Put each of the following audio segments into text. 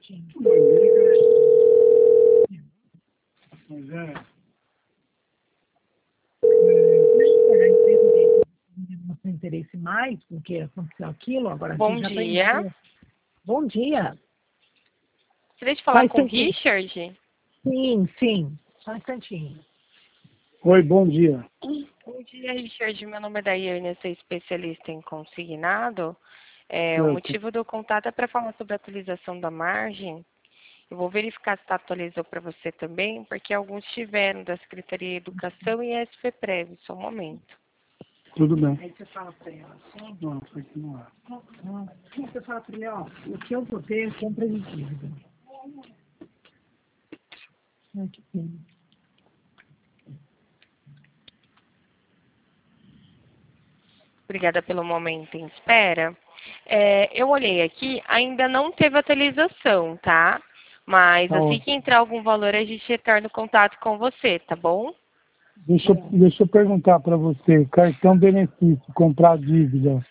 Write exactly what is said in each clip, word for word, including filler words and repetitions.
Mas é. Não tem interesse mais, porque aconteceu aquilo, agora Bom aqui já dia. tá. Bom dia. Gostaria de falar Faz com o sentido. Richard? Sim, sim. Só um instantinho. Oi, bom dia. Bom dia, Richard. Meu nome é Daiane, eu sou especialista em consignado. É, o Certo. motivo do contato é para falar sobre a atualização da margem. Eu vou verificar se está atualizou para você também, porque alguns tiveram da Secretaria de Educação e S F Prev, só um momento. Tudo bem. Aí você fala para ela assim. Não, isso aqui não é. Não, você fala para ele, ó, o que eu vou ter é compra de dívida. Ai, que pena. Obrigada pelo momento em espera. É, eu olhei aqui, ainda não teve atualização, tá? Mas Tá assim ótimo. que entrar algum valor, a gente retorna o contato com você, tá bom? Deixa, eu- deixa eu perguntar para você, cartão benefício, comprar dívida.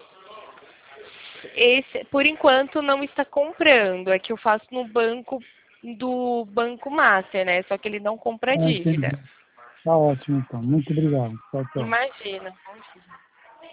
Esse, por enquanto, não está comprando. É que eu faço no banco do Banco Master, né? Só que ele não compra Ah, entendi. dívida. Tá ótimo, então. Muito obrigado. Tchau, tchau. Imagina. Bom dia.